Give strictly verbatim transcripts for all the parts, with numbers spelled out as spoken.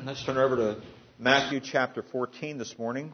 Let's turn over to Matthew chapter fourteen this morning.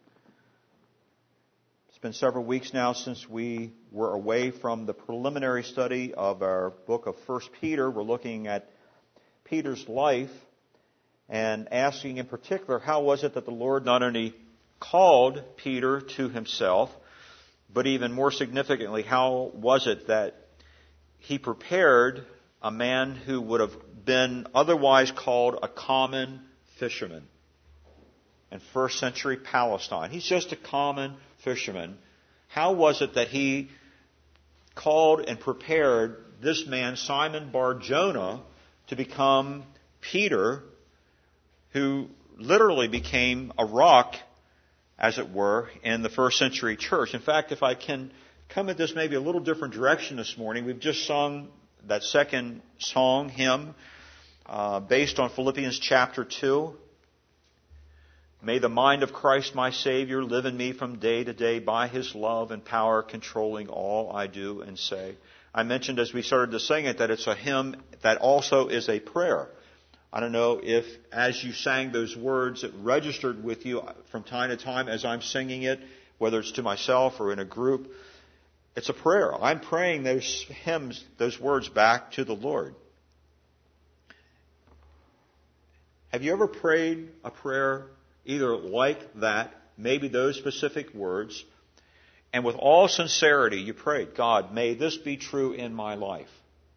It's been several weeks now since we were away from the preliminary study of our book of First Peter. We're looking at Peter's life and asking in particular, how was it that the Lord not only called Peter to himself, but even more significantly, how was it that he prepared a man who would have been otherwise called a common fisherman in first century Palestine? He's just a common fisherman. How was it that he called and prepared this man, Simon Bar-Jonah, to become Peter, who literally became a rock, as it were, in the first century church? In fact, if I can come at this maybe a little different direction this morning, we've just sung that second song, hymn, uh, based on Philippians chapter two. May the mind of Christ my Savior live in me from day to day by His love and power controlling all I do and say. I mentioned as we started to sing it that it's a hymn that also is a prayer. I don't know if as you sang those words it registered with you from time to time as I'm singing it, whether it's to myself or in a group. It's a prayer. I'm praying those hymns, those words back to the Lord. Have you ever prayed a prayer either like that, maybe those specific words, and with all sincerity you prayed, God, may this be true in my life?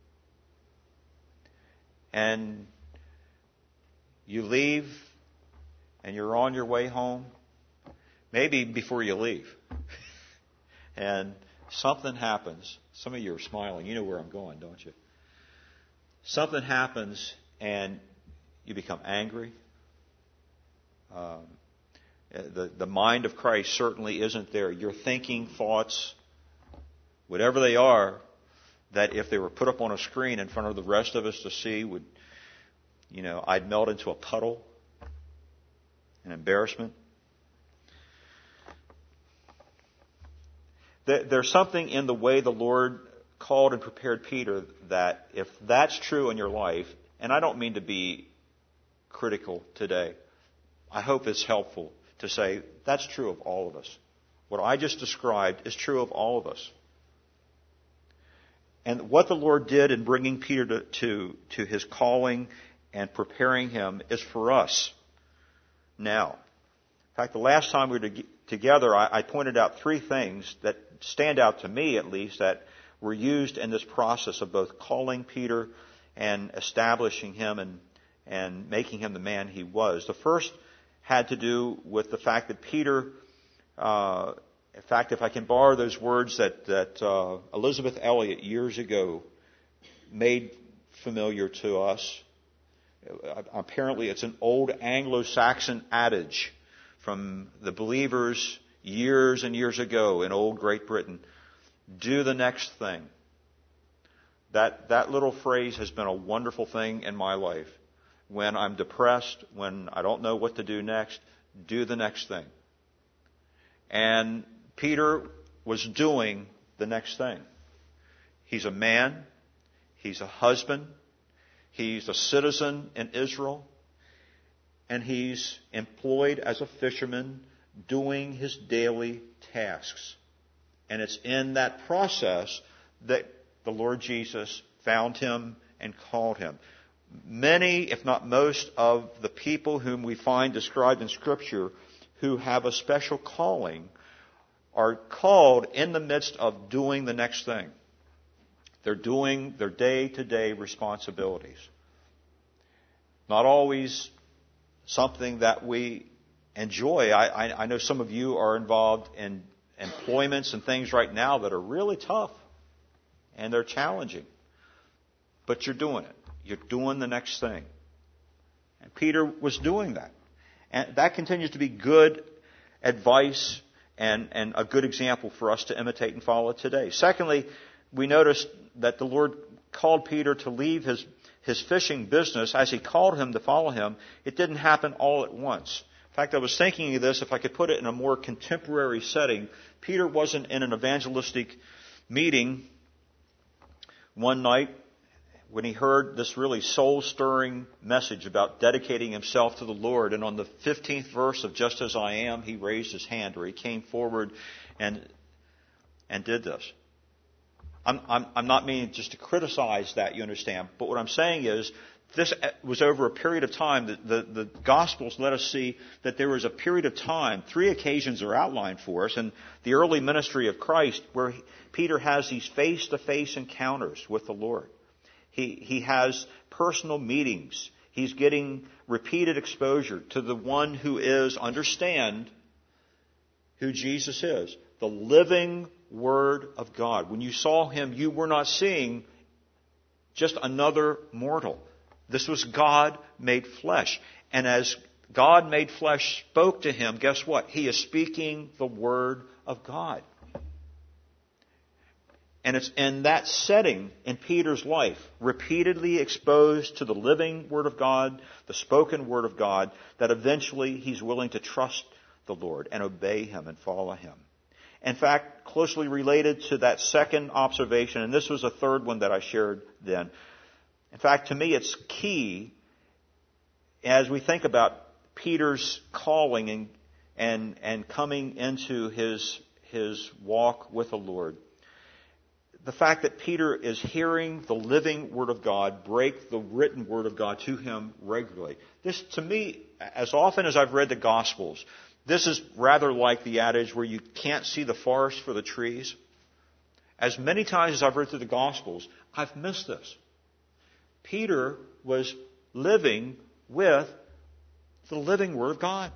And you leave and you're on your way home, maybe before you leave, and something happens. Some of you are smiling. You know where I'm going, don't you? Something happens and you become angry. Um, the, the mind of Christ certainly isn't there. Your thinking, thoughts, whatever they are, that if they were put up on a screen in front of the rest of us to see, would, you know, I'd melt into a puddle, an embarrassment. There's something in the way the Lord called and prepared Peter that if that's true in your life, and I don't mean to be critical today, I hope it's helpful to say that's true of all of us. What I just described is true of all of us. And what the Lord did in bringing Peter to, to, to his calling and preparing him is for us now. In fact, the last time we were together, I, I pointed out three things that stand out to me, at least, that were used in this process of both calling Peter and establishing him and, and making him the man he was. The first had to do with the fact that Peter, uh, in fact, if I can borrow those words that, that uh, Elizabeth Elliot years ago made familiar to us, apparently it's an old Anglo-Saxon adage from the believers years and years ago in old Great Britain. Do the next thing. That, that little phrase has been a wonderful thing in my life. When I'm depressed, when I don't know what to do next, do the next thing. And Peter was doing the next thing. He's a man. He's a husband. He's a citizen in Israel. And he's employed as a fisherman doing his daily tasks. And it's in that process that the Lord Jesus found him and called him. Many, if not most, of the people whom we find described in Scripture who have a special calling are called in the midst of doing the next thing. They're doing their day-to-day responsibilities. Not always something that we enjoy. I, I, I know some of you are involved in employments and things right now that are really tough and they're challenging. But you're doing it. You're doing the next thing. And Peter was doing that. And that continues to be good advice and, and a good example for us to imitate and follow today. Secondly, we noticed that the Lord called Peter to leave his, his fishing business. As he called him to follow him, it didn't happen all at once. In fact, I was thinking of this, if I could put it in a more contemporary setting. Peter wasn't in an evangelistic meeting one night when he heard this really soul-stirring message about dedicating himself to the Lord. And on the fifteenth verse of Just As I Am, he raised his hand, or he came forward and and did this. I'm, I'm, I'm not meaning just to criticize that, you understand. But what I'm saying is, this was over a period of time. The, the, the Gospels let us see that there was a period of time, three occasions are outlined for us, in the early ministry of Christ, where he, Peter has these face-to-face encounters with the Lord. He, he has personal meetings. He's getting repeated exposure to the one who is, understand who Jesus is, the living Word of God. When you saw him, you were not seeing just another mortal. This was God made flesh. And as God made flesh spoke to him, guess what? He is speaking the Word of God. And it's in that setting in Peter's life, repeatedly exposed to the living Word of God, the spoken Word of God, that eventually he's willing to trust the Lord and obey him and follow him. In fact, closely related to that second observation, and this was a third one that I shared then. In fact, to me, it's key as we think about Peter's calling and and, and coming into his his walk with the Lord. The fact that Peter is hearing the living Word of God break the written Word of God to him regularly. This, to me, as often as I've read the Gospels, this is rather like the adage where you can't see the forest for the trees. As many times as I've read through the Gospels, I've missed this. Peter was living with the living Word of God.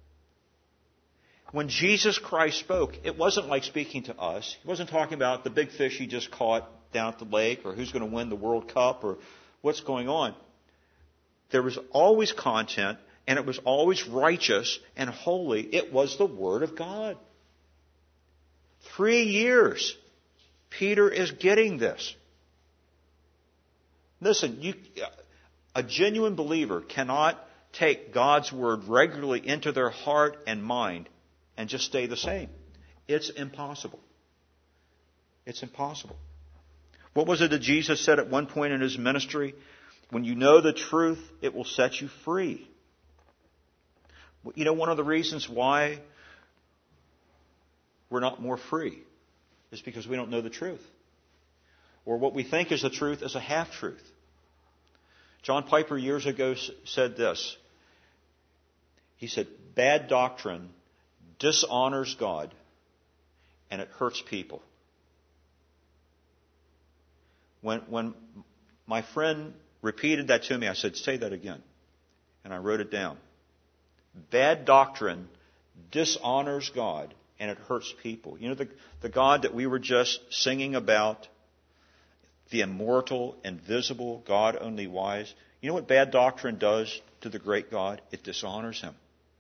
When Jesus Christ spoke, it wasn't like speaking to us. He wasn't talking about the big fish he just caught down at the lake, or who's going to win the World Cup, or what's going on. There was always content, and it was always righteous and holy. It was the Word of God. Three years, Peter is getting this. Listen, you, a genuine believer cannot take God's Word regularly into their heart and mind and just stay the same. It's impossible. It's impossible. What was it that Jesus said at one point in his ministry? When you know the truth, it will set you free. You know, one of the reasons why we're not more free is because we don't know the truth. Or what we think is the truth is a half-truth. John Piper years ago said this. He said, bad doctrine dishonors God and it hurts people. When, when my friend repeated that to me, I said, say that again. And I wrote it down. Bad doctrine dishonors God and it hurts people. You know, the, the God that we were just singing about, the immortal, invisible, God only wise. You know what bad doctrine does to the great God? It dishonors him.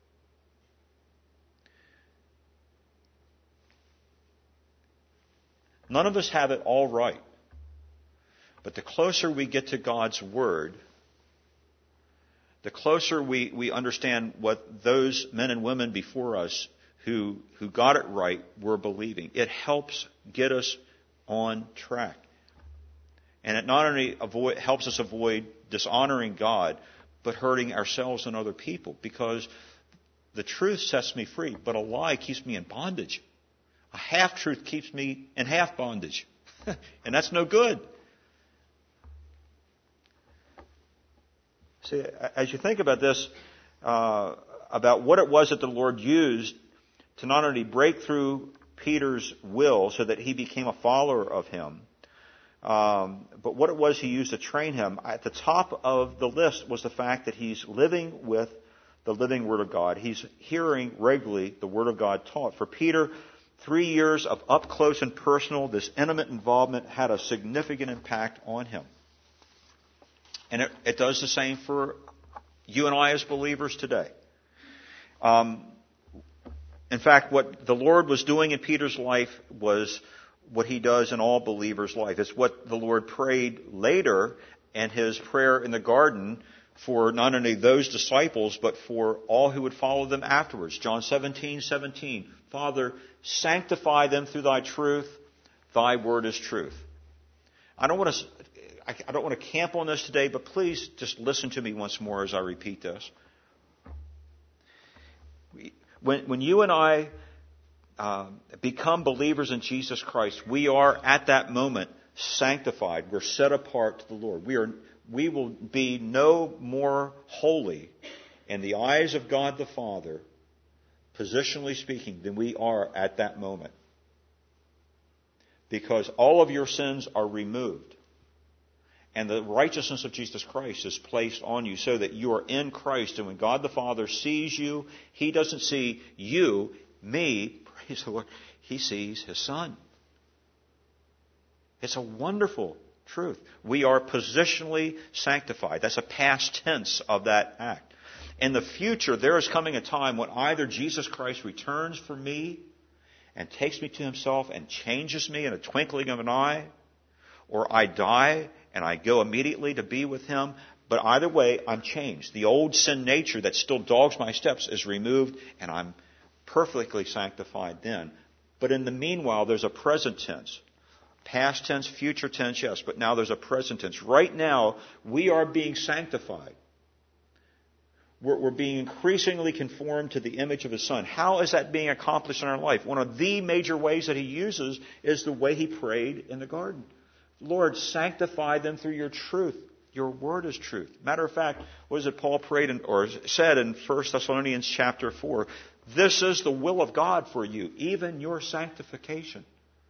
None of us have it all right. But the closer we get to God's Word, the closer we, we understand what those men and women before us who, who got it right were believing. It helps get us on track. And it not only avoid, helps us avoid dishonoring God, but hurting ourselves and other people. Because the truth sets me free, but a lie keeps me in bondage. A half-truth keeps me in half bondage. And that's no good. See, as you think about this, uh, about what it was that the Lord used to not only break through Peter's will so that he became a follower of him, um, but what it was he used to train him, at the top of the list was the fact that he's living with the living Word of God. He's hearing regularly the Word of God taught. For Peter, three years of up close and personal, this intimate involvement had a significant impact on him. And it, it does the same for you and I as believers today. Um, in fact, what the Lord was doing in Peter's life was what he does in all believers' life. It's what the Lord prayed later in his prayer in the garden for not only those disciples, but for all who would follow them afterwards. John seventeen seventeen. Father, sanctify them through thy truth. Thy word is truth. I don't want to I, I don't want to camp on this today, but please just listen to me once more as I repeat this. When, when you and I uh, become believers in Jesus Christ, we are at that moment sanctified. We're set apart to the Lord. We are, we will be no more holy in the eyes of God the Father, positionally speaking, than we are at that moment. Because all of your sins are removed. And the righteousness of Jesus Christ is placed on you so that you are in Christ. And when God the Father sees you, He doesn't see you, me, praise the Lord, He sees His Son. It's a wonderful truth. We are positionally sanctified. That's a past tense of that act. In the future, there is coming a time when either Jesus Christ returns for me and takes me to Himself and changes me in a twinkling of an eye, or I die and I go immediately to be with Him. But either way, I'm changed. The old sin nature that still dogs my steps is removed, and I'm perfectly sanctified then. But in the meanwhile, there's a present tense. Past tense, future tense, yes, but now there's a present tense. Right now, we are being sanctified. We're, we're being increasingly conformed to the image of His Son. How is that being accomplished in our life? One of the major ways that He uses is the way He prayed in the garden. Lord, sanctify them through your truth. Your word is truth. Matter of fact, what is it Paul prayed in, or said in First Thessalonians chapter four? This is the will of God for you, even your sanctification.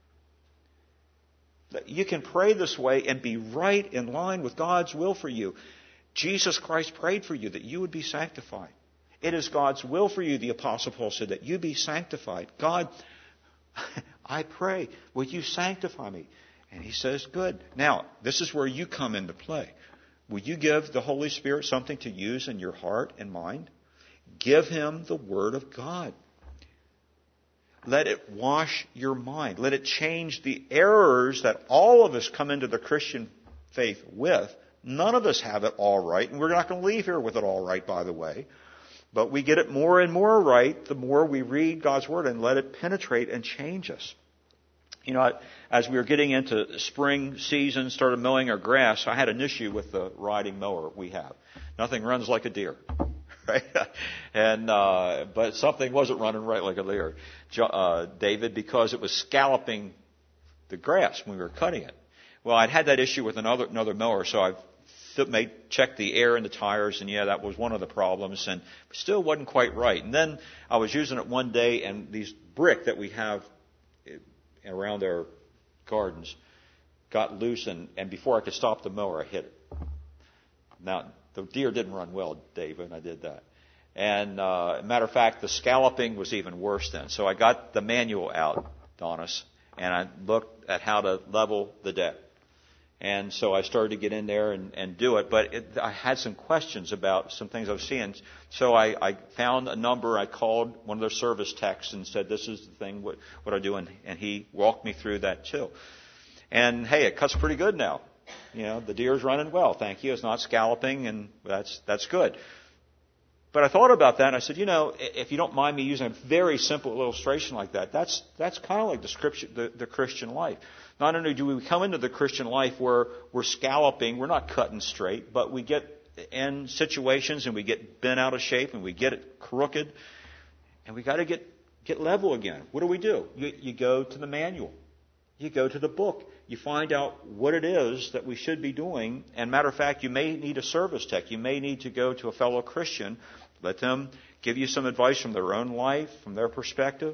You can pray this way and be right in line with God's will for you. Jesus Christ prayed for you that you would be sanctified. It is God's will for you, the Apostle Paul said, that you be sanctified. God, I pray, will you sanctify me? And He says, good. Now, this is where you come into play. Will you give the Holy Spirit something to use in your heart and mind? Give Him the Word of God. Let it wash your mind. Let it change the errors that all of us come into the Christian faith with. None of us have it all right, and we're not going to leave here with it all right, by the way. But we get it more and more right the more we read God's Word and let it penetrate and change us. You know, as we were getting into spring season, started mowing our grass, I had an issue with the riding mower we have. Nothing runs like a deer, right? And uh, but something wasn't running right like a deer, uh, David, because it was scalloping the grass when we were cutting it. Well, I'd had that issue with another another mower, so I made checked the air in the tires, and yeah, that was one of the problems, and still wasn't quite right. And then I was using it one day, and these brick that we have around our gardens got loose, and, and before I could stop the mower, I hit it. Now, the deer didn't run well, David, and I did that. And uh, matter of fact, the scalloping was even worse then. So I got the manual out, Donis, and I looked at how to level the deck. And so I started to get in there and, and do it. But it, I had some questions about some things I was seeing. So I, I found a number. I called one of their service techs and said, this is the thing, what, what I do. And, and he walked me through that too. And, hey, it cuts pretty good now. You know, the deer's running well, thank you. It's not scalloping, and that's that's good. But I thought about that, and I said, you know, if you don't mind me using a very simple illustration like that, that's that's kind of like the, scripture, the, the Christian life. Not only do we come into the Christian life where we're scalloping, we're not cutting straight, but we get in situations and we get bent out of shape and we get it crooked, and we got to get get level again. What do we do? You, you go to the manual. You go to the book. You find out what it is that we should be doing. And matter of fact, you may need a service tech. You may need to go to a fellow Christian. Let them give you some advice from their own life, from their perspective.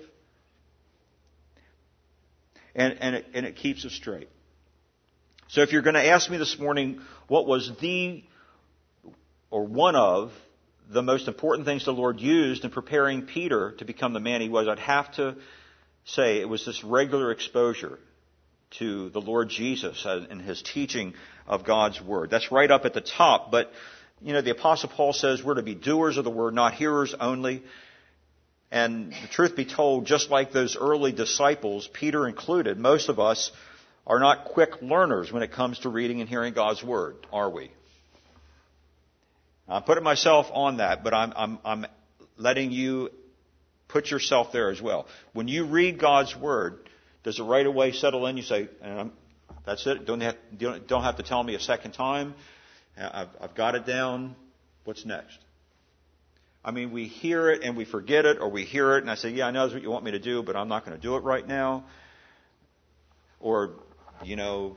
And, and, it, and it keeps us straight. So if you're going to ask me this morning what was the, or one of, the most important things the Lord used in preparing Peter to become the man he was, I'd have to say it was this regular exposure to the Lord Jesus and His teaching of God's Word. That's right up at the top. But, you know, the Apostle Paul says we're to be doers of the Word, not hearers only. And the truth be told, just like those early disciples, Peter included, most of us are not quick learners when it comes to reading and hearing God's Word, are we? I'm putting myself on that, but I'm, I'm, I'm letting you put yourself there as well. When you read God's Word, does it right away settle in? You say, and I'm That's it. Don't have, don't have to tell me a second time. I've, I've got it down. What's next? I mean, we hear it and we forget it, or we hear it and I say, yeah, I know that's what you want me to do, but I'm not going to do it right now. Or, you know,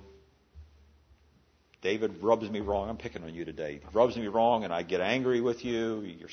David rubs me wrong. I'm picking on you today. He rubs me wrong and I get angry with you. You're...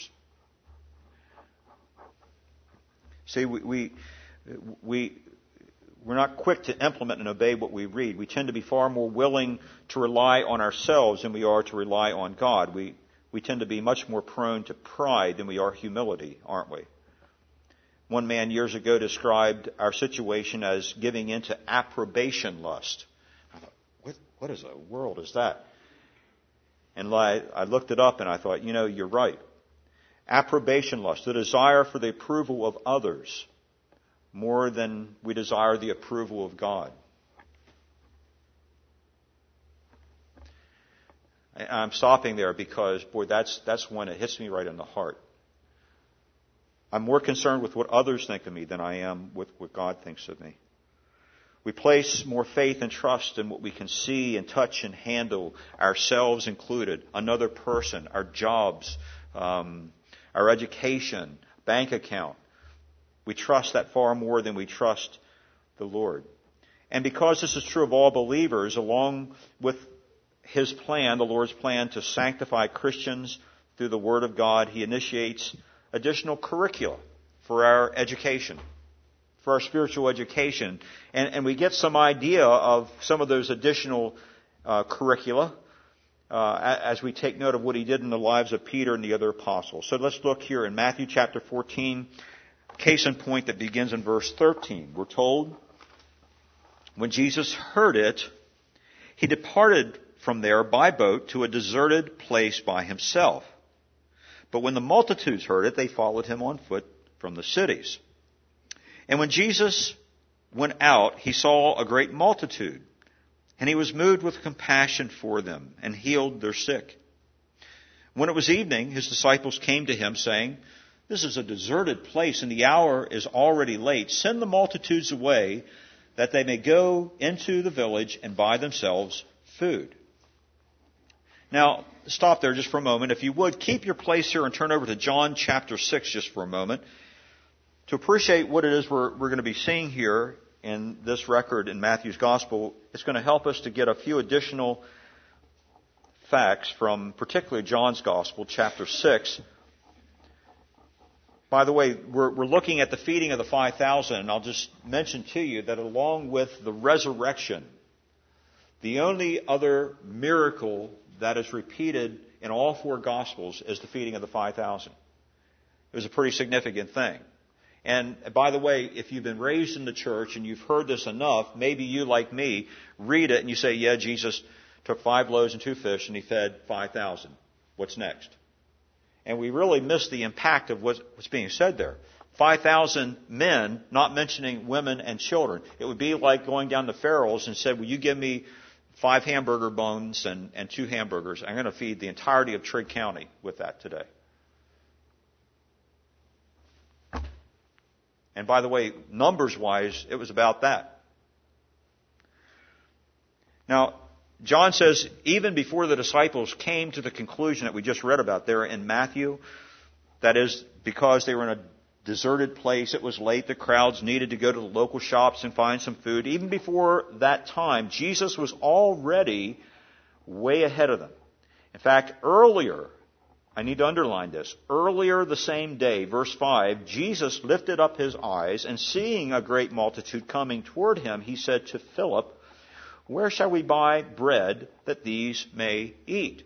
See, we, we, we, we're not quick to implement and obey what we read. We tend to be far more willing to rely on ourselves than we are to rely on God. We, we tend to be much more prone to pride than we are humility, aren't we? One man years ago described our situation as giving into approbation lust. I thought, what, what is the world is that? And I, I looked it up and I thought, you know, you're right. Approbation lust, the desire for the approval of others more than we desire the approval of God. I'm stopping there because, boy, that's that's when it hits me right in the heart. I'm more concerned with what others think of me than I am with what God thinks of me. We place more faith and trust in what we can see and touch and handle, ourselves included, another person, our jobs, um, our education, bank account. We trust that far more than we trust the Lord. And because this is true of all believers, along with His plan, the Lord's plan to sanctify Christians through the Word of God, He initiates additional curricula for our education, for our spiritual education. And, and we get some idea of some of those additional uh, curricula uh, as we take note of what He did in the lives of Peter and the other apostles. So let's look here in Matthew chapter fourteen, case in point that begins in verse thirteen. We're told, when Jesus heard it, He departed from there by boat to a deserted place by Himself. But when the multitudes heard it, they followed Him on foot from the cities. And when Jesus went out, He saw a great multitude, and He was moved with compassion for them, and healed their sick. When it was evening, His disciples came to Him, saying, "This is a deserted place, and the hour is already late. Send the multitudes away, that they may go into the village and buy themselves food." Now, stop there just for a moment. If you would, keep your place here and turn over to John chapter six just for a moment to appreciate what it is we're, we're going to be seeing here in this record in Matthew's Gospel. It's going to help us to get a few additional facts from particularly John's Gospel, chapter six. By the way, we're, we're looking at the feeding of the five thousand, and I'll just mention to you that along with the resurrection, the only other miracle that is repeated in all four Gospels is the feeding of the five thousand. It was a pretty significant thing. And by the way, if you've been raised in the church and you've heard this enough, maybe you, like me, read it and you say, yeah, Jesus took five loaves and two fish and He fed five thousand. What's next? And we really miss the impact of what's being said there. five thousand men, not mentioning women and children. It would be like going down to Farrell's and said, will you give me five hamburger bones and, and two hamburgers? I'm going to feed the entirety of Trigg County with that today. And by the way, numbers-wise, it was about that. Now, John says, even before the disciples came to the conclusion that we just read about there in Matthew, that is, because they were in a deserted place, it was late, the crowds needed to go to the local shops and find some food. Even before that time, Jesus was already way ahead of them. In fact, earlier, I need to underline this, earlier the same day, verse five, Jesus lifted up His eyes, and seeing a great multitude coming toward Him, He said to Philip, where shall we buy bread that these may eat?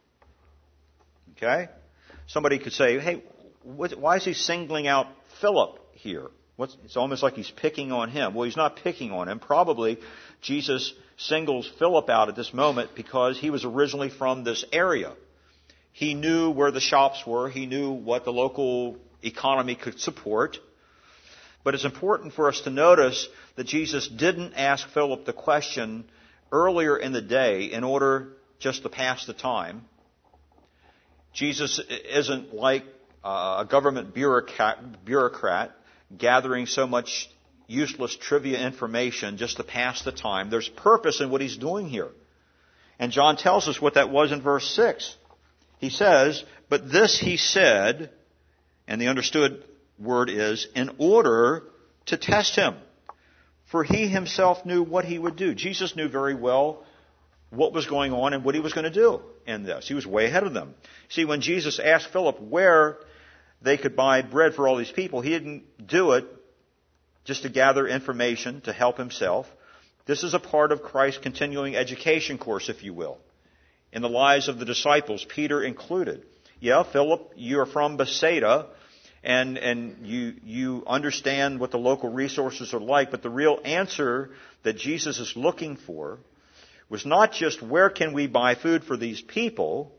Okay? Somebody could say, hey, what, why is He singling out Philip here? What's, it's almost like He's picking on him. Well, He's not picking on him. Probably Jesus singles Philip out at this moment because he was originally from this area. He knew where the shops were. He knew what the local economy could support. But it's important for us to notice that Jesus didn't ask Philip the question earlier in the day in order just to pass the time. Jesus isn't like a government bureaucrat, bureaucrat gathering so much useless trivia information just to pass the time. There's purpose in what he's doing here. And John tells us what that was in verse six. He says, but this he said, and the understood word is, in order to test him. For he himself knew what he would do. Jesus knew very well what was going on and what he was going to do in this. He was way ahead of them. See, when Jesus asked Philip where they could buy bread for all these people, he didn't do it just to gather information to help himself. This is a part of Christ's continuing education course, if you will, in the lives of the disciples, Peter included. Yeah, Philip, you're from Bethsaida, and and you you understand what the local resources are like, but the real answer that Jesus is looking for was not just where can we buy food for these people.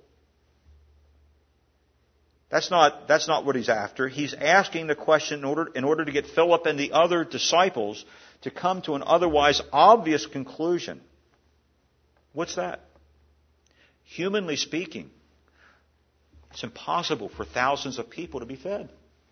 That's not that's not what he's after. He's asking the question in order in order to get Philip and the other disciples to come to an otherwise obvious conclusion. What's that? Humanly speaking, it's impossible for thousands of people to be fed.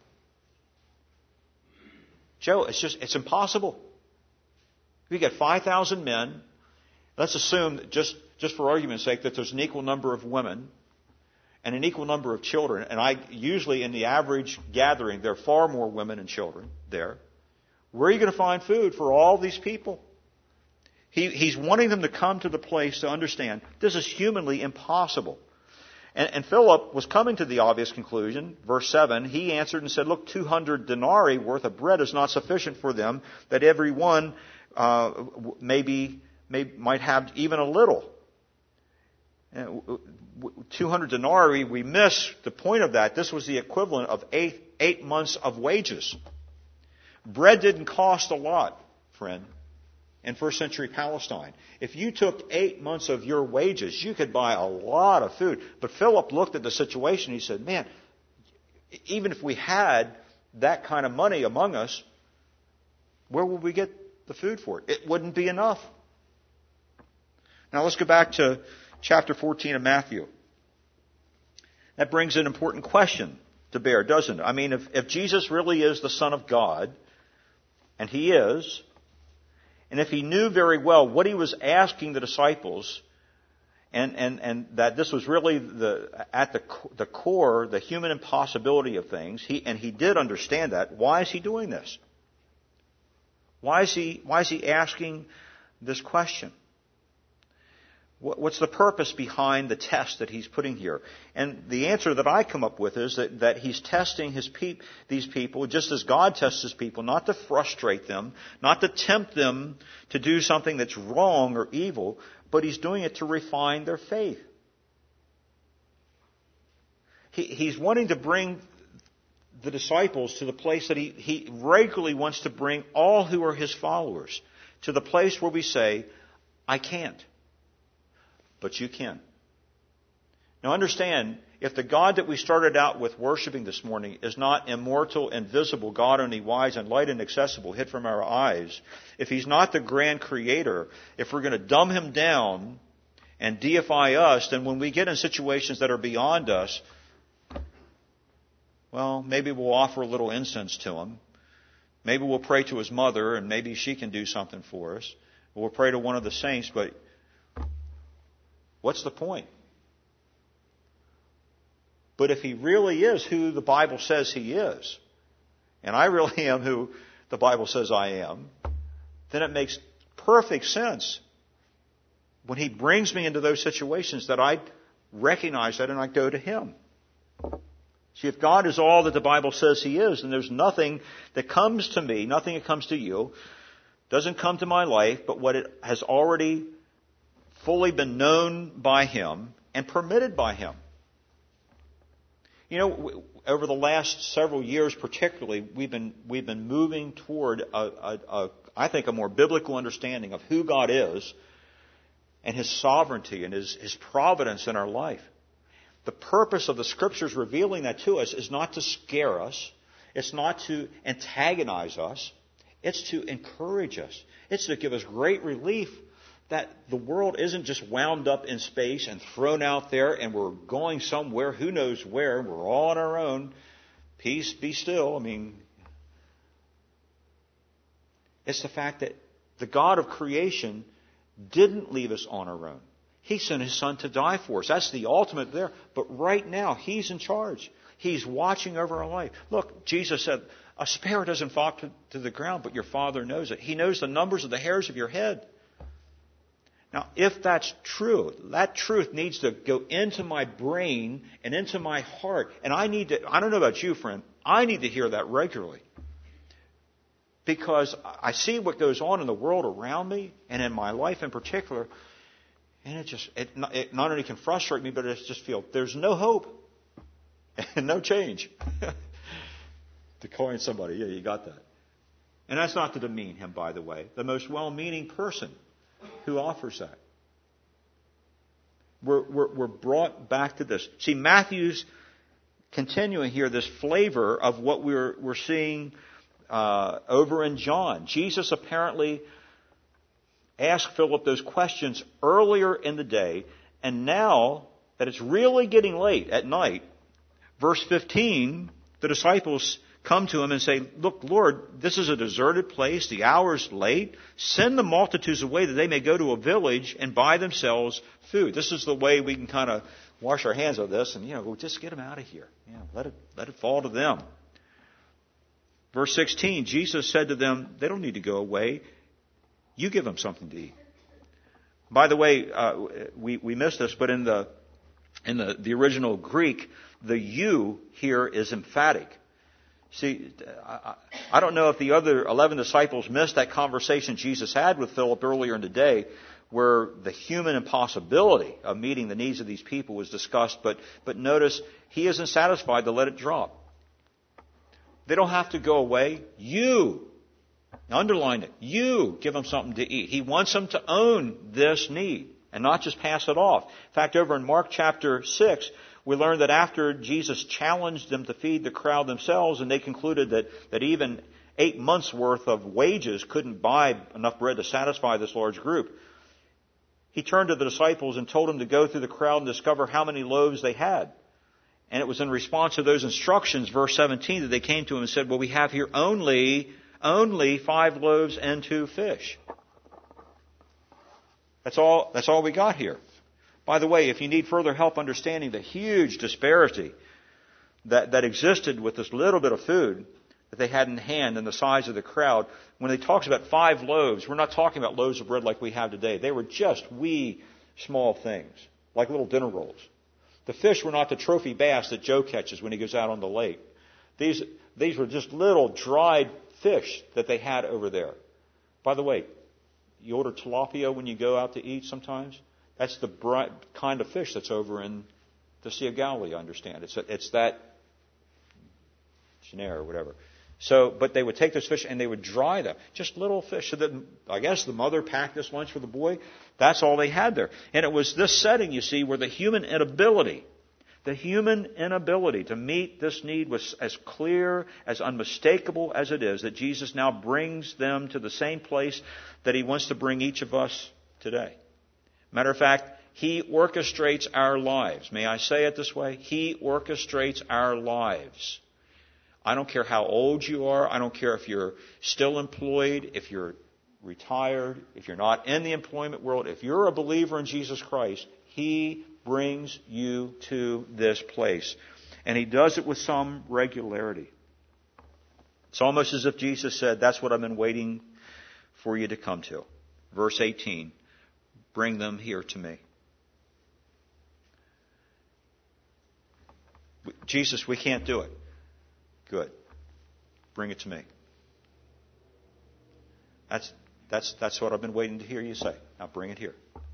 Joe, it's just, it's impossible. If you get five thousand men, let's assume, that just, just for argument's sake, that there's an equal number of women and an equal number of children. And I usually, in the average gathering, there are far more women and children there. Where are you going to find food for all these people? He, he's wanting them to come to the place to understand this is humanly impossible. And, and Philip was coming to the obvious conclusion. Verse seven, he answered and said, look, two hundred denarii worth of bread is not sufficient for them, that every one uh, maybe may, might have even a little. two hundred denarii, we miss the point of that. This was the equivalent of eight, eight months of wages. Bread didn't cost a lot, friend, in first century Palestine. If you took eight months of your wages, you could buy a lot of food. But Philip looked at the situation. He said, man, even if we had that kind of money among us, where would we get the food for it? It wouldn't be enough. Now let's go back to chapter fourteen of Matthew. That brings an important question to bear, doesn't it? I mean, if, if Jesus really is the Son of God, and he is, and if he knew very well what he was asking the disciples, and, and, and that this was really the, at the, the core, the human impossibility of things, he, and he did understand that, why is he doing this? Why is he, why is he asking this question? What's the purpose behind the test that he's putting here? And the answer that I come up with is that, that he's testing his pe- these people just as God tests his people, not to frustrate them, not to tempt them to do something that's wrong or evil, but he's doing it to refine their faith. He, he's wanting to bring the disciples to the place that he, he regularly wants to bring all who are his followers, to the place where we say, I can't. But you can. Now understand, if the God that we started out with worshiping this morning is not immortal, invisible, God only wise and light and accessible, hid from our eyes, if he's not the grand creator, if we're going to dumb him down and deify us, then when we get in situations that are beyond us, well, maybe we'll offer a little incense to him. Maybe we'll pray to his mother and maybe she can do something for us. We'll pray to one of the saints, but what's the point? But if he really is who the Bible says he is, and I really am who the Bible says I am, then it makes perfect sense when he brings me into those situations that I recognize that and I go to him. See, if God is all that the Bible says he is, then there's nothing that comes to me, nothing that comes to you, doesn't come to my life, but what it has already fully been known by him and permitted by him. You know, over the last several years particularly, we've been we've been moving toward, a, a, a, I think, a more biblical understanding of who God is and his sovereignty and his, his providence in our life. The purpose of the Scriptures revealing that to us is not to scare us. It's not to antagonize us. It's to encourage us. It's to give us great relief that the world isn't just wound up in space and thrown out there and we're going somewhere, who knows where, we're all on our own. Peace, be still. I mean, It's the fact that the God of creation didn't leave us on our own. He sent His Son to die for us. That's the ultimate there. But right now, He's in charge. He's watching over our life. Look, Jesus said, a sparrow doesn't fall to, to the ground, but your Father knows it. He knows the numbers of the hairs of your head. Now, if that's true, that truth needs to go into my brain and into my heart. And I need to, I don't know about you, friend, I need to hear that regularly. Because I see what goes on in the world around me and in my life in particular. And it just, it, it not only can frustrate me, but it just feel there's no hope and no change. To coin somebody, yeah, you got that. And that's not to demean him, by the way. The most well-meaning person who offers that. We're, we're, we're brought back to this. See, Matthew's continuing here this flavor of what we're, we're seeing uh, over in John. Jesus apparently asked Philip those questions earlier in the day, and now that it's really getting late at night, verse fifteen, the disciples come to him and say, look, Lord, this is a deserted place. The hour's late. Send the multitudes away that they may go to a village and buy themselves food. This is the way we can kind of wash our hands of this and, you know, we'll just get them out of here. You know, let it, let it fall to them. Verse sixteen, Jesus said to them, they don't need to go away. You give them something to eat. By the way, uh, we, we missed this, but in the, in the, the original Greek, the you here is emphatic. See, I don't know if the other eleven disciples missed that conversation Jesus had with Philip earlier in the day where the human impossibility of meeting the needs of these people was discussed, but, but notice he isn't satisfied to let it drop. They don't have to go away. You, underline it, you give them something to eat. He wants them to own this need and not just pass it off. In fact, over in Mark chapter six, we learned that after Jesus challenged them to feed the crowd themselves, and they concluded that, that even eight months' worth of wages couldn't buy enough bread to satisfy this large group, he turned to the disciples and told them to go through the crowd and discover how many loaves they had. And it was in response to those instructions, verse seventeen, that they came to him and said, well, we have here only, only five loaves and two fish. That's all, that's all we got here. By the way, if you need further help understanding the huge disparity that, that existed with this little bit of food that they had in hand and the size of the crowd, when he talks about five loaves, we're not talking about loaves of bread like we have today. They were just wee small things, like little dinner rolls. The fish were not the trophy bass that Joe catches when he goes out on the lake. These, these were just little dried fish that they had over there. By the way, you order tilapia when you go out to eat sometimes? That's the bright kind of fish that's over in the Sea of Galilee, I understand. It's, a, it's that genera or whatever. So, but they would take those fish and they would dry them. Just little fish. So that, I guess the mother packed this lunch for the boy. That's all they had there. And it was this setting, you see, where the human inability, the human inability to meet this need was as clear, as unmistakable as it is, that Jesus now brings them to the same place that He wants to bring each of us today. Matter of fact, He orchestrates our lives. May I say it this way? He orchestrates our lives. I don't care how old you are. I don't care if you're still employed, if you're retired, if you're not in the employment world. If you're a believer in Jesus Christ, He brings you to this place. And He does it with some regularity. It's almost as if Jesus said, that's what I've been waiting for you to come to. Verse eighteen. Bring them here to me. Jesus, we can't do it. Good. Bring it to me. That's, that's, that's what I've been waiting to hear you say. Now bring it here.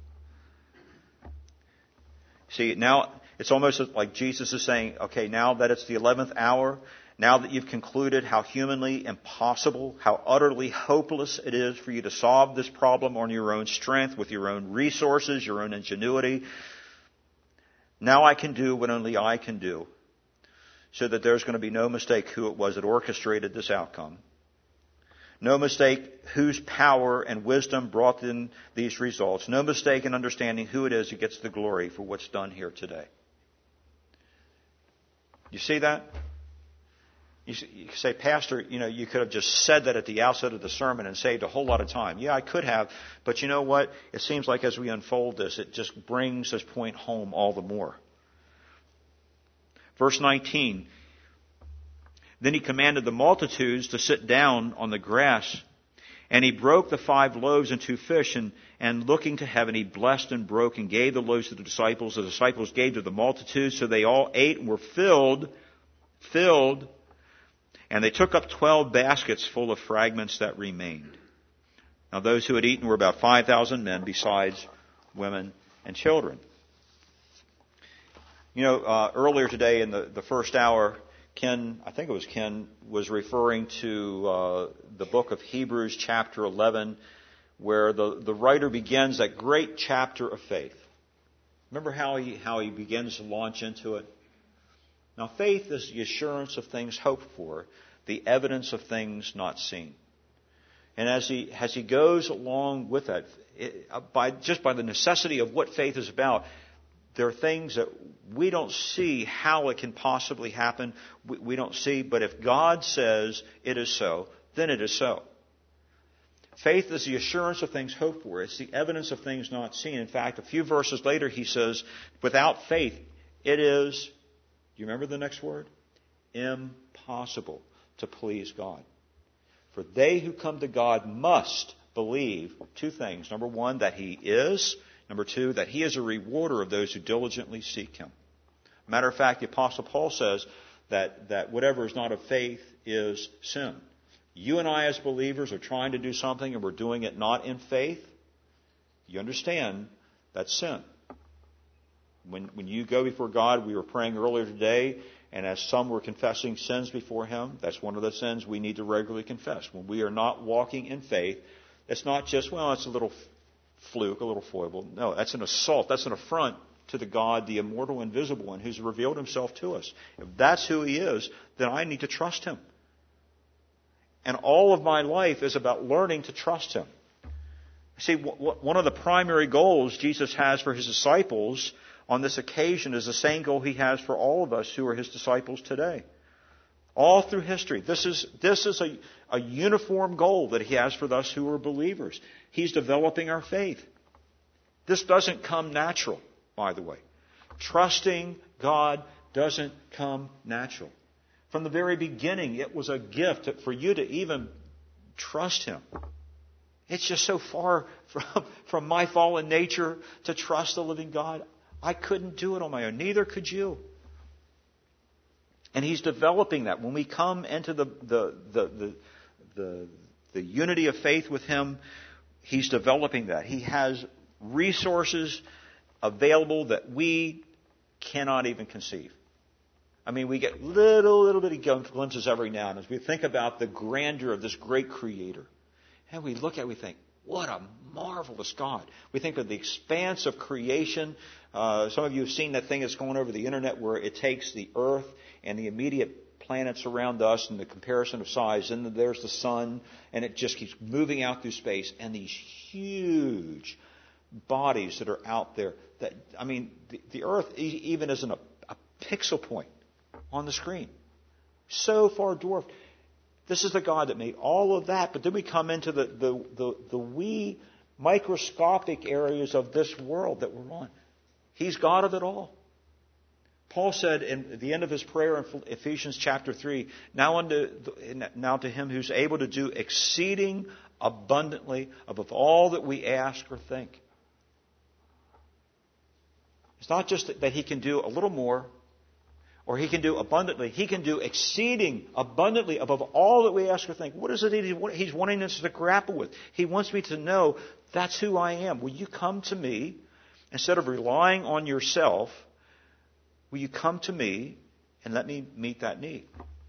See, now it's almost like Jesus is saying, okay, now that it's the eleventh hour, now that you've concluded how humanly impossible, how utterly hopeless it is for you to solve this problem on your own strength, with your own resources, your own ingenuity, now I can do what only I can do, so that there's going to be no mistake who it was that orchestrated this outcome. No mistake whose power and wisdom brought in these results. No mistake in understanding who it is who gets the glory for what's done here today. You see that? You, you say, Pastor, you know, you could have just said that at the outset of the sermon and saved a whole lot of time. Yeah, I could have. But you know what? It seems like as we unfold this, it just brings this point home all the more. Verse nineteen. Then he commanded the multitudes to sit down on the grass. And he broke the five loaves and two fish, and, and looking to heaven, he blessed and broke and gave the loaves to the disciples. The disciples gave to the multitude, so they all ate and were filled, filled, and they took up twelve baskets full of fragments that remained. Now those who had eaten were about five thousand men, besides women and children. You know, uh, earlier today in the, the first hour, Ken, I think it was Ken, was referring to uh, the book of Hebrews chapter eleven, where the, the writer begins that great chapter of faith. Remember how he, how he begins to launch into it? Now, faith is the assurance of things hoped for, the evidence of things not seen. And as he as he goes along with that, it, by just by the necessity of what faith is about, there are things that we don't see how it can possibly happen. We, we don't see, but if God says it is so, then it is so. Faith is the assurance of things hoped for. It's the evidence of things not seen. In fact, a few verses later, he says, without faith, it is, do you remember the next word? Impossible to please God. For they who come to God must believe two things. Number one, that He is. Number two, that He is a rewarder of those who diligently seek Him. Matter of fact, the Apostle Paul says that, that whatever is not of faith is sin. You and I as believers are trying to do something and we're doing it not in faith. You understand that's sin. When, when you go before God, we were praying earlier today, and as some were confessing sins before Him, that's one of the sins we need to regularly confess. When we are not walking in faith, it's not just, well, it's a little fluke, a little foible. No, that's an assault. That's an affront to the God, the immortal, invisible one, who's revealed Himself to us. If that's who He is, then I need to trust Him. And all of my life is about learning to trust Him. See, one of the primary goals Jesus has for His disciples on this occasion is the same goal He has for all of us who are His disciples today. All through history. This is, this is a, a uniform goal that He has for us who are believers. He's developing our faith. This doesn't come natural, by the way. Trusting God doesn't come natural. From the very beginning, it was a gift for you to even trust Him. It's just so far from, from my fallen nature to trust the living God. I couldn't do it on my own. Neither could you. And He's developing that. When we come into the, the, the, the, the, the unity of faith with Him, He's developing that. He has resources available that we cannot even conceive. I mean, we get little, little bitty glimpses every now and then as we think about the grandeur of this great Creator. And we look at it, we think, what a marvelous God. We think of the expanse of creation. Uh, some of you have seen that thing that's going over the internet where it takes the earth and the immediate planets around us and the comparison of size. And then there's the sun, and it just keeps moving out through space. And these huge bodies that are out there. That I mean, the, the earth even isn't a, a pixel point on the screen. So far dwarfed. This is the God that made all of that. But then we come into the, the, the, the wee microscopic areas of this world that we're on. He's God of it all. Paul said in the end of his prayer in Ephesians chapter three, now unto, now to Him who's able to do exceeding abundantly above all that we ask or think. It's not just that He can do a little more, or He can do abundantly. He can do exceeding abundantly above all that we ask or think. What is it He's wanting us to grapple with? He wants me to know that's who I am. Will you come to me instead of relying on yourself? Will you come to me and let me meet that need?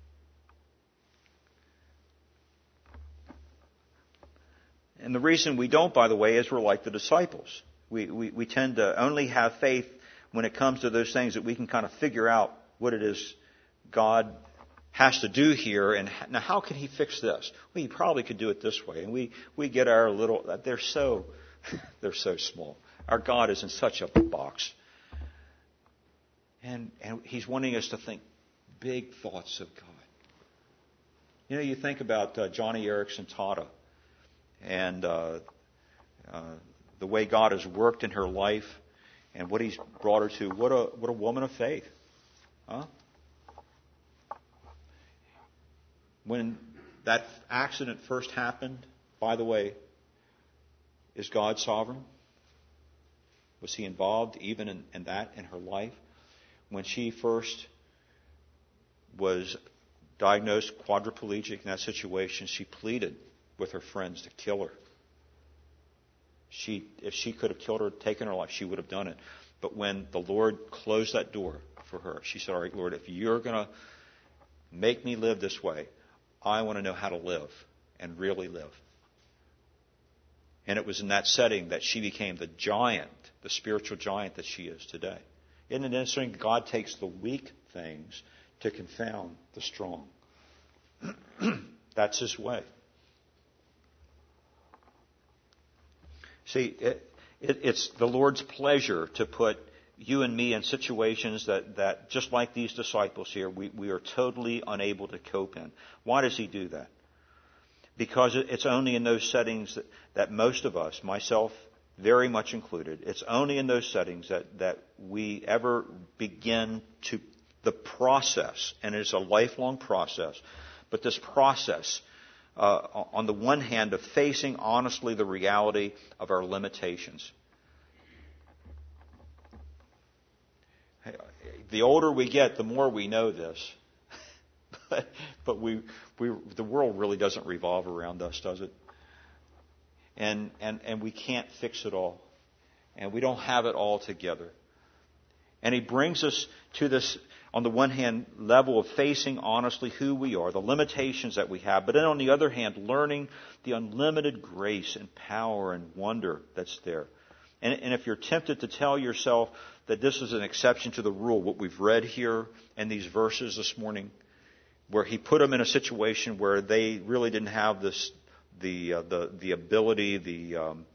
And the reason we don't, by the way, is we're like the disciples. We, we, we tend to only have faith when it comes to those things that we can kind of figure out what it is God has to do here. And now, how can He fix this? Well, He probably could do it this way. And we, we get our little, they're so, they're so small. Our God is in such a box. And, and He's wanting us to think big thoughts of God. You know, you think about uh, Johnny Erickson Tata and uh, uh, the way God has worked in her life and what He's brought her to. What a what a woman of faith, huh? When that accident first happened, by the way, is God sovereign? Was He involved even in, in that in her life? When she first was diagnosed quadriplegic in that situation, she pleaded with her friends to kill her. She, if she could have killed her, taken her life, she would have done it. But when the Lord closed that door for her, she said, all right, Lord, if you're going to make me live this way, I want to know how to live and really live. And it was in that setting that she became the giant, the spiritual giant that she is today. Isn't it interesting? God takes the weak things to confound the strong. That's His way. See, it, it, it's the Lord's pleasure to put you and me in situations that, that just like these disciples here, we, we are totally unable to cope in. Why does He do that? Because it's only in those settings that, that most of us, myself very much included, it's only in those settings that, that we ever begin to the process, and it's a lifelong process, but this process, uh, on the one hand, of facing honestly the reality of our limitations. The older we get, the more we know this. but but we, we the world really doesn't revolve around us, does it? And, and, and we can't fix it all. And we don't have it all together. And He brings us to this, on the one hand, level of facing honestly who we are, the limitations that we have, but then on the other hand, learning the unlimited grace and power and wonder that's there. And, and if you're tempted to tell yourself that this is an exception to the rule, what we've read here in these verses this morning, where He put them in a situation where they really didn't have this, the uh, the the ability, the um,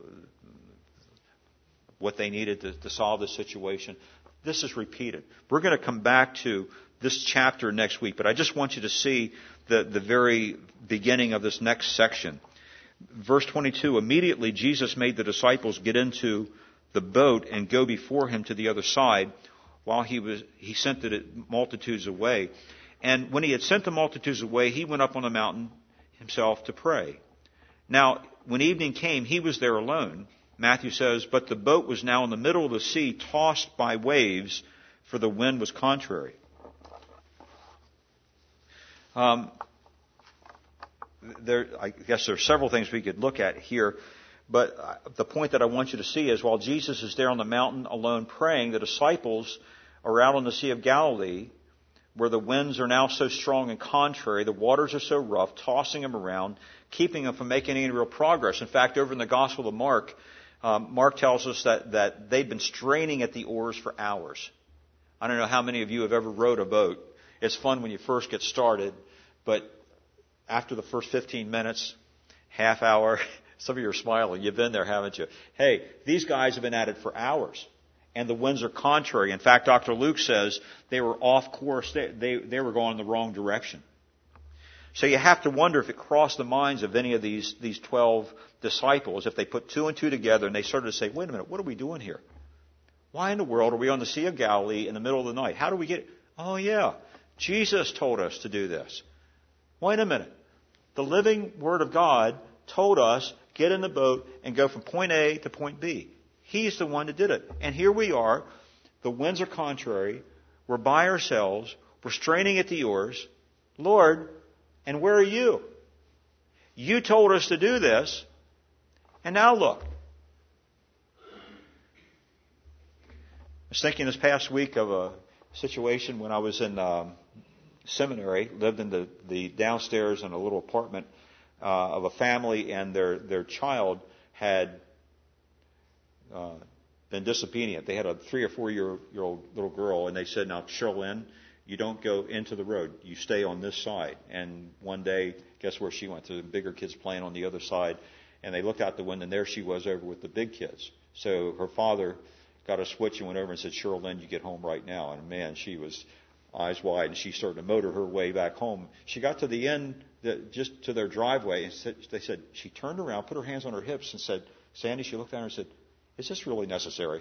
what they needed to, to solve the situation. This is repeated. We're going to come back to this chapter next week, but I just want you to see the, the very beginning of this next section. Verse twenty-two, immediately Jesus made the disciples get into the boat and go before Him to the other side while he was he sent the multitudes away. And when He had sent the multitudes away, He went up on the mountain Himself to pray. Now, when evening came, He was there alone. Matthew says, but the boat was now in the middle of the sea, tossed by waves, for the wind was contrary. Um, there, I guess there are several things we could look at here, but the point that I want you to see is while Jesus is there on the mountain alone praying, the disciples are out on the Sea of Galilee, where the winds are now so strong and contrary, the waters are so rough, tossing them around, keeping them from making any real progress. In fact, over in the Gospel of Mark, um, Mark tells us that, that they've been straining at the oars for hours. I don't know how many of you have ever rowed a boat. It's fun when you first get started, but after the first fifteen minutes, half hour, some of you are smiling. You've been there, haven't you? Hey, these guys have been at it for hours. And the winds are contrary. In fact, Doctor Luke says they were off course. They, they, they were going in the wrong direction. So you have to wonder if it crossed the minds of any of these, these twelve disciples, if they put two and two together and they started to say, wait a minute, what are we doing here? Why in the world are we on the Sea of Galilee in the middle of the night? How do we get it? Oh, yeah, Jesus told us to do this. Wait a minute. The living Word of God told us, get in the boat and go from point A to point B. He's the one that did it. And here we are. The winds are contrary. We're by ourselves. We're straining at the oars. Lord, and where are you? You told us to do this. And now look. I was thinking this past week of a situation when I was in um, seminary, lived in the, the downstairs in a little apartment uh, of a family, and their, their child had Uh, been disobedient. They had a three or four year, year old little girl, and they said, now, Sherlyn, you don't go into the road. You stay on this side. And one day, guess where she went? To the bigger kids playing on the other side. And they looked out the window, and there she was over with the big kids. So her father got a switch and went over and said, Sherlyn, you get home right now. And man, she was eyes wide, and she started to motor her way back home. She got to the end, the, just to their driveway, and said, they said, she turned around, put her hands on her hips, and said, Sandy, she looked at her and said, is this really necessary?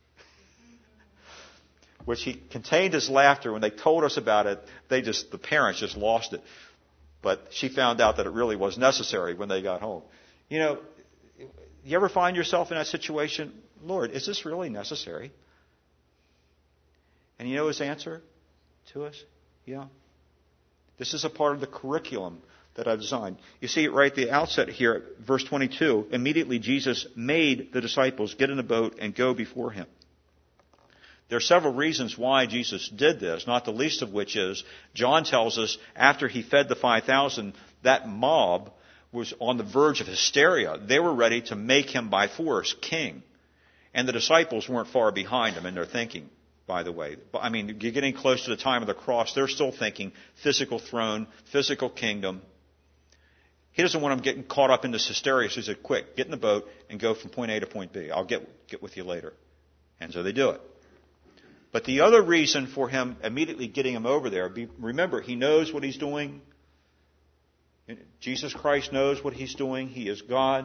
Which he contained his laughter. When they told us about it, they just, the parents just lost it. But she found out that it really was necessary when they got home. You know, you ever find yourself in that situation? Lord, is this really necessary? And you know his answer to us? Yeah. This is a part of the curriculum that I've designed. You see it right at the outset here, verse twenty-two. Immediately Jesus made the disciples get in a boat and go before him. There are several reasons why Jesus did this, not the least of which is John tells us after he fed the five thousand, that mob was on the verge of hysteria. They were ready to make him by force king. And the disciples weren't far behind him in their thinking, by the way. I mean, you're getting close to the time of the cross. They're still thinking physical throne, physical kingdom. He doesn't want them getting caught up in this hysteria. So he said, quick, get in the boat and go from point A to point B. I'll get, get with you later. And so they do it. But the other reason for him immediately getting him over there, be, remember, he knows what he's doing. Jesus Christ knows what he's doing. He is God.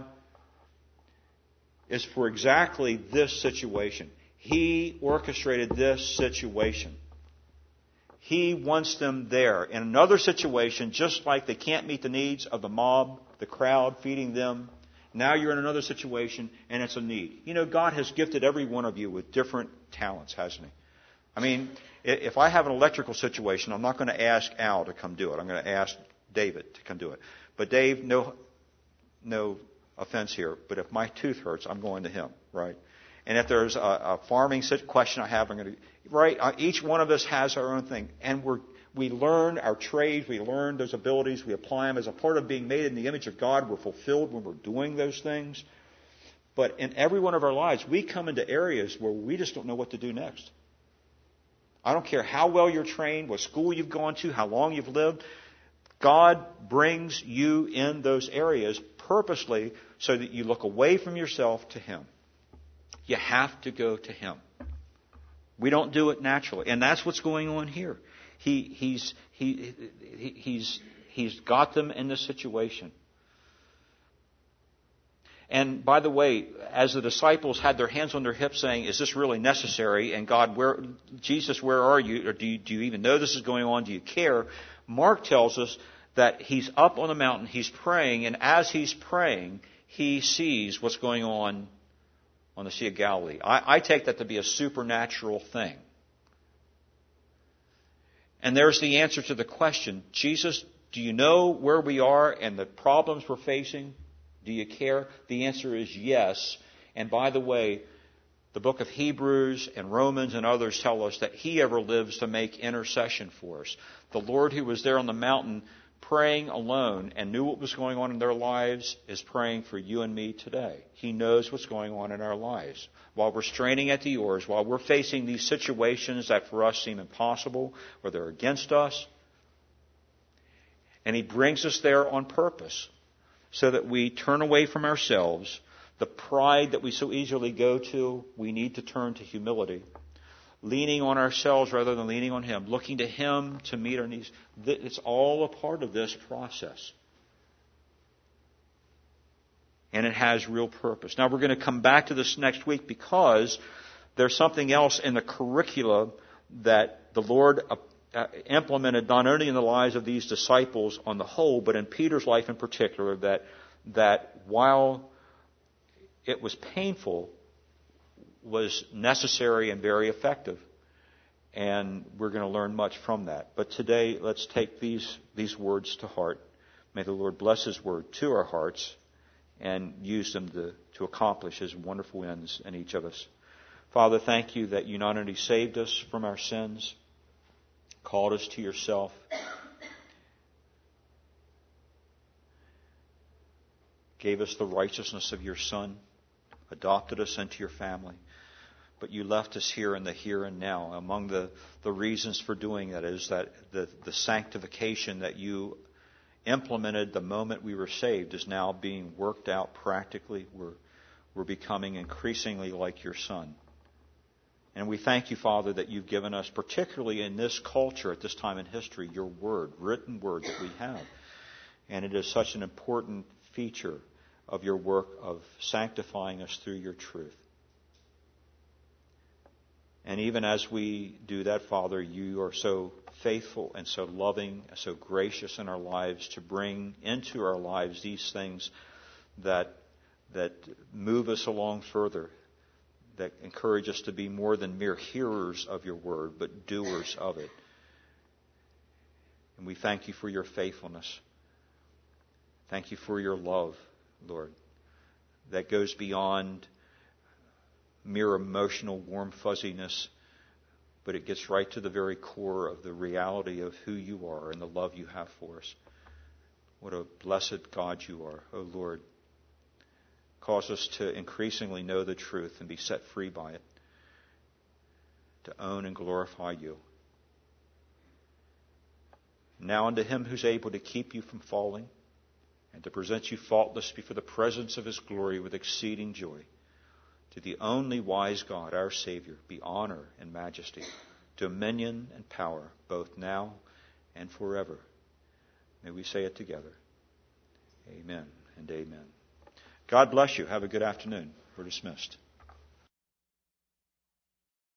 Is for exactly this situation. He orchestrated this situation. He wants them there. In another situation, just like they can't meet the needs of the mob, the crowd feeding them, now you're in another situation and it's a need. You know, God has gifted every one of you with different talents, hasn't he? I mean, if I have an electrical situation, I'm not going to ask Al to come do it. I'm going to ask David to come do it. But Dave, no, no offense here, but if my tooth hurts, I'm going to him, right? And if there's a, a farming question I have, I'm going to, right? Each one of us has our own thing. And we're, we learn our trades, we learn those abilities, we apply them as a part of being made in the image of God. We're fulfilled when we're doing those things. But in every one of our lives, we come into areas where we just don't know what to do next. I don't care how well you're trained, what school you've gone to, how long you've lived. God brings you in those areas purposely so that you look away from yourself to Him. You have to go to Him. We don't do it naturally. And that's what's going on here. He, he's, he, he, he's, he's got them in this situation. And by the way, as the disciples had their hands on their hips saying, is this really necessary? And God, where, Jesus, where are you? Or do you, do you even know this is going on? Do you care? Mark tells us that he's up on the mountain, he's praying, and as he's praying, he sees what's going on on the Sea of Galilee. I, I take that to be a supernatural thing. And there's the answer to the question, Jesus, do you know where we are and the problems we're facing? Do you care? The answer is yes. And by the way, the book of Hebrews and Romans and others tell us that He ever lives to make intercession for us. The Lord who was there on the mountain praying alone and knew what was going on in their lives is praying for you and me today. He knows what's going on in our lives. While we're straining at the oars, while we're facing these situations that for us seem impossible or they're against us, and He brings us there on purpose so that we turn away from ourselves. The pride that we so easily go to, we need to turn to humility. Leaning on ourselves rather than leaning on Him. Looking to Him to meet our needs. It's all a part of this process. And it has real purpose. Now we're going to come back to this next week because there's something else in the curricula that the Lord implemented not only in the lives of these disciples on the whole, but in Peter's life in particular, that that while it was painful, was necessary and very effective. And we're going to learn much from that. But today, let's take these, these words to heart. May the Lord bless His word to our hearts and use them to, to accomplish His wonderful ends in each of us. Father, thank You that You not only saved us from our sins, called us to Yourself, gave us the righteousness of Your Son, adopted us into Your family, but You left us here in the here and now. Among the, the reasons for doing that is that the, the sanctification that You implemented the moment we were saved is now being worked out practically. We're, we're becoming increasingly like Your Son. And we thank you, Father, that you've given us, particularly in this culture at this time in history, your word, written word that we have. And it is such an important feature of your work of sanctifying us through your truth. And even as we do that, Father, you are so faithful and so loving, so gracious in our lives to bring into our lives these things that that move us along further, that encourage us to be more than mere hearers of your word, but doers of it. And we thank you for your faithfulness. Thank you for your love, Lord, that goes beyond mere emotional warm fuzziness, but it gets right to the very core of the reality of who you are and the love you have for us. What a blessed God you are, O Lord. Cause us to increasingly know the truth and be set free by it, to own and glorify you. Now unto him who's able to keep you from falling and to present you faultless before the presence of his glory with exceeding joy, to the only wise God, our Savior, be honor and majesty, dominion and power, both now and forever. May we say it together. Amen and amen. God bless you. Have a good afternoon. We're dismissed.